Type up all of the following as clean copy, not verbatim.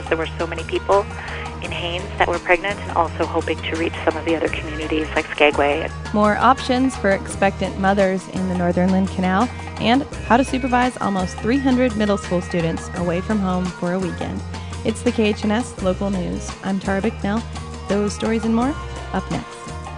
there were so many people in Haines that were pregnant, and also hoping to reach some of the other communities like Skagway. More options for expectant mothers in the Northern Lynn Canal, and how to supervise almost 300 middle school students away from home for a weekend. It's the KHNS Local News. I'm Tara Bicknell. Those stories and more up next.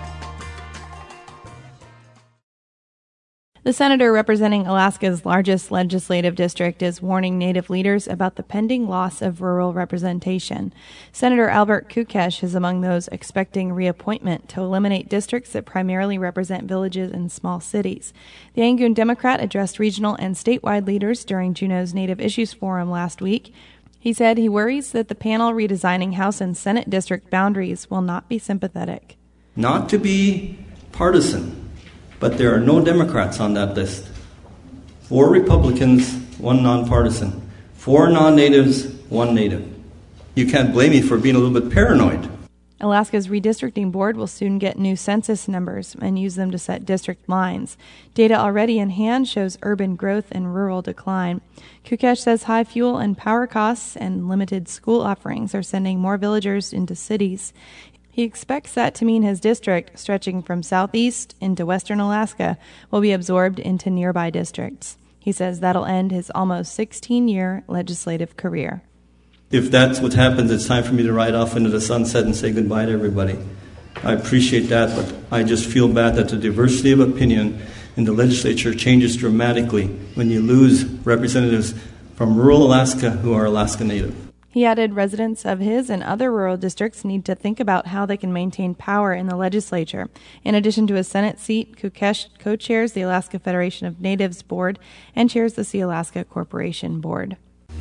The senator representing Alaska's largest legislative district is warning Native leaders about the pending loss of rural representation. Senator Albert Kukesh is among those expecting reappointment to eliminate districts that primarily represent villages and small cities. The Angoon Democrat addressed regional and statewide leaders during Juneau's Native Issues Forum last week. He said he worries that the panel redesigning House and Senate district boundaries will not be sympathetic. Not to be partisan, but there are no Democrats on that list. 4 Republicans, 1 nonpartisan. 4 non-natives, 1 native. You can't blame me for being a little bit paranoid. Alaska's redistricting board will soon get new census numbers and use them to set district lines. Data already in hand shows urban growth and rural decline. Kukesh says high fuel and power costs and limited school offerings are sending more villagers into cities. He expects that to mean his district, stretching from southeast into western Alaska, will be absorbed into nearby districts. He says that'll end his almost 16-year legislative career. If that's what happens, it's time for me to ride off into the sunset and say goodbye to everybody. I appreciate that, but I just feel bad that the diversity of opinion in the legislature changes dramatically when you lose representatives from rural Alaska who are Alaska Native. He added residents of his and other rural districts need to think about how they can maintain power in the legislature. In addition to his Senate seat, Kukesh co-chairs the Alaska Federation of Natives Board and chairs the Sea Alaska Corporation Board.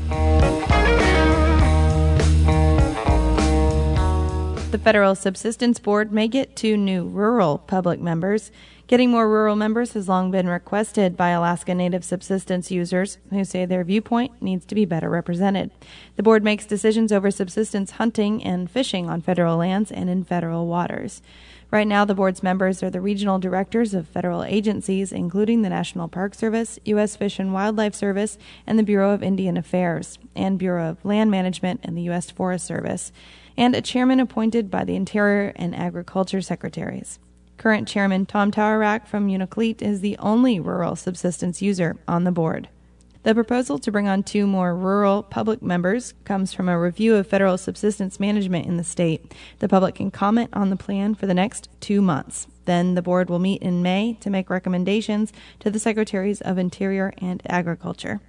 The Federal Subsistence Board may get 2 new rural public members. Getting more rural members has long been requested by Alaska Native subsistence users who say their viewpoint needs to be better represented. The board makes decisions over subsistence hunting and fishing on federal lands and in federal waters. Right now, the board's members are the regional directors of federal agencies, including the National Park Service, U.S. Fish and Wildlife Service, and the Bureau of Indian Affairs, and Bureau of Land Management and the U.S. Forest Service, and a chairman appointed by the Interior and Agriculture Secretaries. Current chairman Tom Towarak from Unalakleet is the only rural subsistence user on the board. The proposal to bring on 2 more rural public members comes from a review of federal subsistence management in the state. The public can comment on the plan for the next 2 months. Then the board will meet in May to make recommendations to the Secretaries of Interior and Agriculture.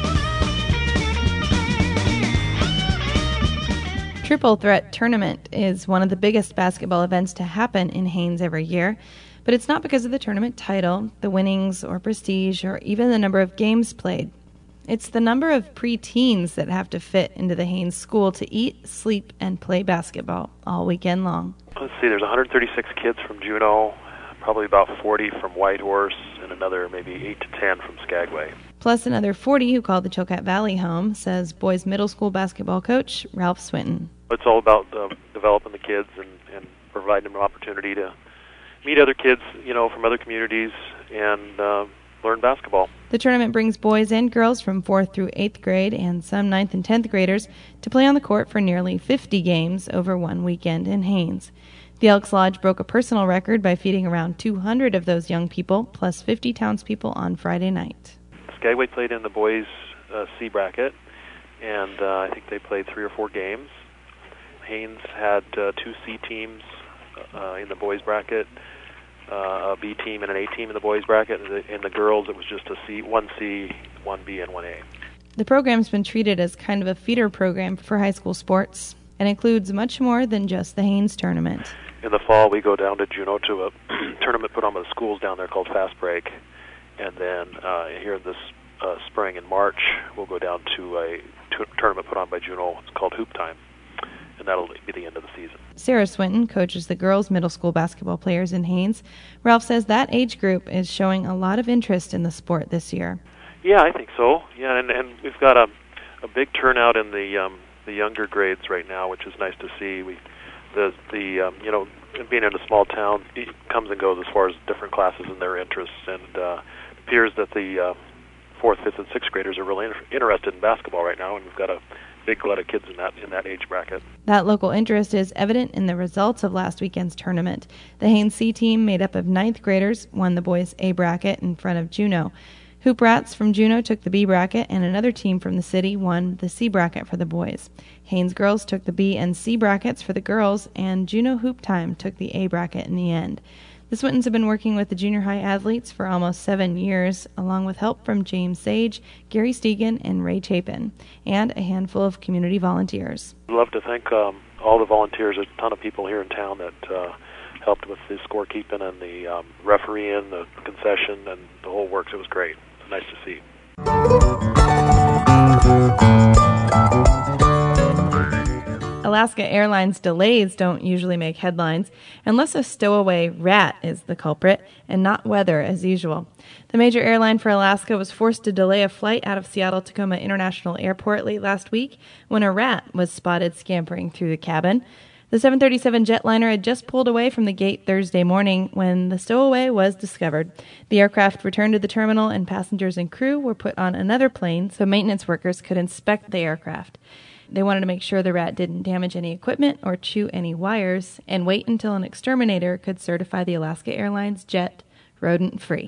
Triple Threat Tournament is one of the biggest basketball events to happen in Haines every year, but it's not because of the tournament title, the winnings, or prestige, or even the number of games played. It's the number of preteens that have to fit into the Haines school to eat, sleep, and play basketball all weekend long. Let's see, there's 136 kids from Juneau, probably about 40 from Whitehorse, and another maybe 8 to 10 from Skagway. Plus another 40 who call the Chilkat Valley home, says boys middle school basketball coach Ralph Swinton. It's all about developing the kids and providing them an opportunity to meet other kids, from other communities and learn basketball. The tournament brings boys and girls from 4th through 8th grade and some 9th and 10th graders to play on the court for nearly 50 games over one weekend in Haines. The Elks Lodge broke a personal record by feeding around 200 of those young people, plus 50 townspeople on Friday night. Skagway played in the boys' C bracket, and I think they played 3 or 4 games. Haines had 2 C teams in the boys' bracket, a B team and an A team in the boys' bracket. In the girls, it was just a C, 1C, 1B, and 1A. The program's been treated as kind of a feeder program for high school sports and includes much more than just the Haines tournament. In the fall, we go down to Juneau to a tournament put on by the schools down there called Fast Break. And then here this spring in March, we'll go down to a tournament put on by Juneau. It's called Hoop Time. And that'll be the end of the season. Sarah Swinton coaches the girls' middle school basketball players in Haines. Ralph says that age group is showing a lot of interest in the sport this year. Yeah, I think so. Yeah, and we've got a big turnout in the younger grades right now, which is nice to see. Being in a small town, it comes and goes as far as different classes and their interests, and it appears that the 4th, 5th, and 6th graders are really interested in basketball right now, and we've got a big glut of kids in that age bracket. That local interest is evident in the results of last weekend's tournament. The Haines C team, made up of 9th graders, won the boys' A bracket in front of Juneau. Hoop Rats from Juneau took the B bracket, and another team from the city won the C bracket for the boys. Haines girls took the B and C brackets for the girls, and Juneau Hoop Time took the A bracket in the end. The Swintons have been working with the junior high athletes for almost 7 years, along with help from James Sage, Gary Stegan, and Ray Chapin, and a handful of community volunteers. I'd love to thank all the volunteers. There's a ton of people here in town that helped with the scorekeeping and the refereeing, the concession, and the whole works. It was great. It's nice to see. Alaska Airlines delays don't usually make headlines unless a stowaway rat is the culprit and not weather as usual. The major airline for Alaska was forced to delay a flight out of Seattle-Tacoma International Airport late last week when a rat was spotted scampering through the cabin. The 737 jetliner had just pulled away from the gate Thursday morning when the stowaway was discovered. The aircraft returned to the terminal and passengers and crew were put on another plane so maintenance workers could inspect the aircraft. They wanted to make sure the rat didn't damage any equipment or chew any wires and wait until an exterminator could certify the Alaska Airlines jet rodent-free.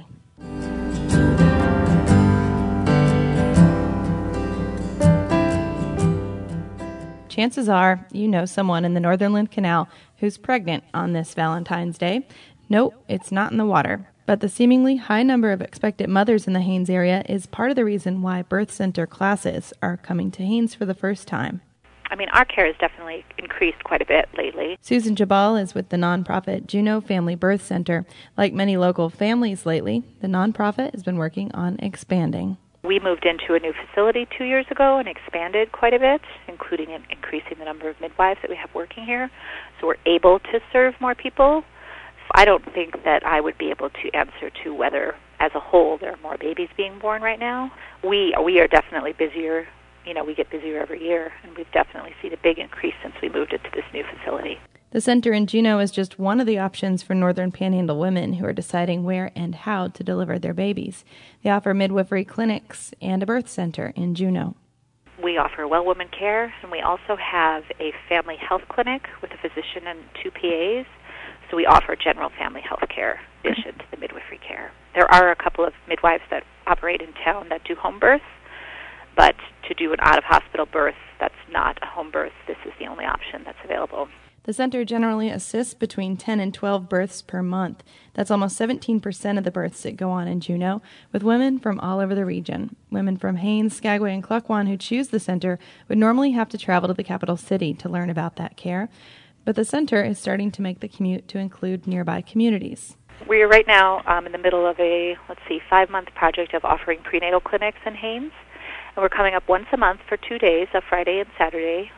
Chances are you know someone in the Northernland Canal who's pregnant on this Valentine's Day. Nope, it's not in the water. But the seemingly high number of expectant mothers in the Haines area is part of the reason why birth center classes are coming to Haines for the first time. I mean, our care has definitely increased quite a bit lately. Susan Jabal is with the nonprofit Juneau Family Birth Center. Like many local families lately, the nonprofit has been working on expanding. We moved into a new facility 2 years ago and expanded quite a bit, including increasing the number of midwives that we have working here. So we're able to serve more people. I don't think that I would be able to answer to whether, as a whole, there are more babies being born right now. We are definitely busier. You know, we get busier every year, and we've definitely seen a big increase since we moved into this new facility. The center in Juneau is just one of the options for Northern Panhandle women who are deciding where and how to deliver their babies. They offer midwifery clinics and a birth center in Juneau. We offer well woman care, and we also have a family health clinic with a physician and 2 PAs. So we offer general family health care in addition to the midwifery care. There are a couple of midwives that operate in town that do home births, but to do an out-of-hospital birth that's not a home birth, this is the only option that's available. The center generally assists between 10 and 12 births per month. That's almost 17% of the births that go on in Juneau, with women from all over the region. Women from Haines, Skagway, and Klukwan who choose the center would normally have to travel to the capital city to learn about that care. But the center is starting to make the commute to include nearby communities. We are right now in the middle of a, 5-month project of offering prenatal clinics in Haines. And we're coming up once a month for 2 days, a Friday and Saturday,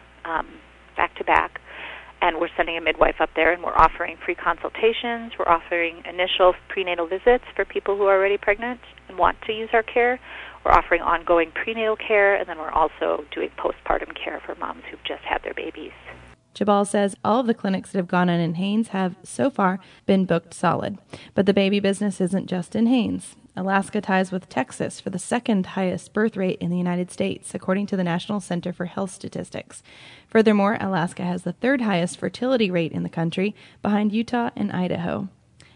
back to back. And we're sending a midwife up there, and we're offering free consultations. We're offering initial prenatal visits for people who are already pregnant and want to use our care. We're offering ongoing prenatal care, and then we're also doing postpartum care for moms who've just had their babies. Jabal says all of the clinics that have gone on in Haines have, so far, been booked solid. But the baby business isn't just in Haines. Alaska ties with Texas for the second highest birth rate in the United States, according to the National Center for Health Statistics. Furthermore, Alaska has the third highest fertility rate in the country, behind Utah and Idaho.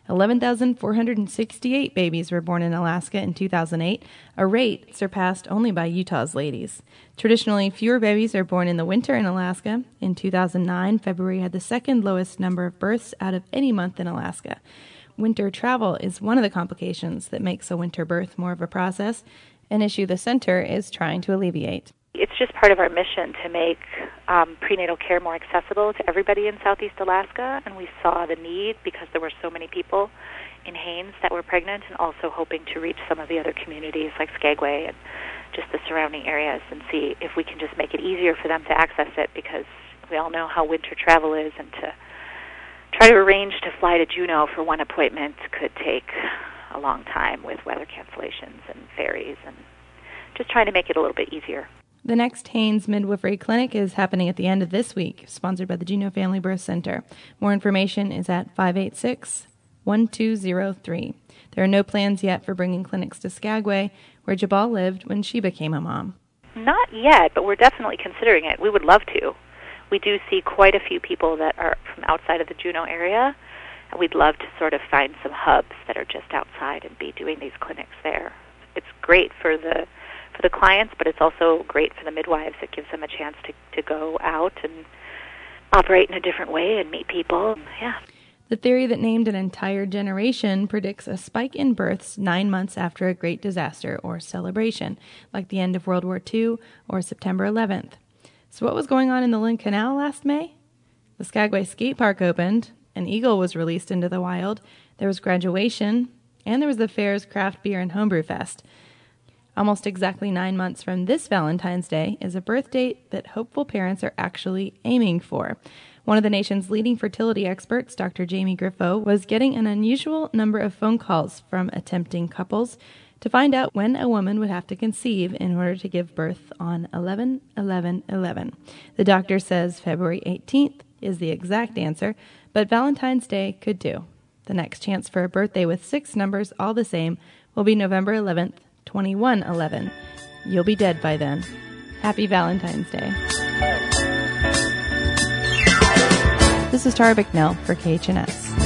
11,468 babies were born in Alaska in 2008, a rate surpassed only by Utah's ladies. Traditionally, fewer babies are born in the winter in Alaska. In 2009, February had the second lowest number of births out of any month in Alaska. Winter travel is one of the complications that makes a winter birth more of a process, an issue the center is trying to alleviate. It's just part of our mission to make prenatal care more accessible to everybody in Southeast Alaska, and we saw the need because there were so many people in Haines that were pregnant, and also hoping to reach some of the other communities like Skagway and just the surrounding areas and see if we can just make it easier for them to access it, because we all know how winter travel is, and to try to arrange to fly to Juneau for one appointment could take a long time with weather cancellations and ferries, and just trying to make it a little bit easier. The next Haines Midwifery Clinic is happening at the end of this week, sponsored by the Juneau Family Birth Center. More information is at 586-1203. There are no plans yet for bringing clinics to Skagway, where Jabal lived when she became a mom. Not yet, but we're definitely considering it. We would love to. We do see quite a few people that are from outside of the Juneau area, and we'd love to sort of find some hubs that are just outside and be doing these clinics there. It's great for the clients, but it's also great for the midwives. It gives them a chance to go out and operate in a different way and meet people. Yeah. The theory that named an entire generation predicts a spike in births 9 months after a great disaster or celebration, like the end of World War II or September 11th. So what was going on in the Lynn Canal last May? The Skagway Skate Park opened, an eagle was released into the wild, there was graduation, and there was the fair's Craft Beer and Homebrew Fest. Almost exactly 9 months from this Valentine's Day is a birth date that hopeful parents are actually aiming for. One of the nation's leading fertility experts, Dr. Jamie Griffo, was getting an unusual number of phone calls from attempting couples to find out when a woman would have to conceive in order to give birth on 11/11/11. The doctor says February 18th is the exact answer, but Valentine's Day could do. The next chance for a birthday with 6 numbers all the same will be November 11th, 2111. You'll be dead by then. Happy Valentine's Day. This is Tara Bicknell for KHNS.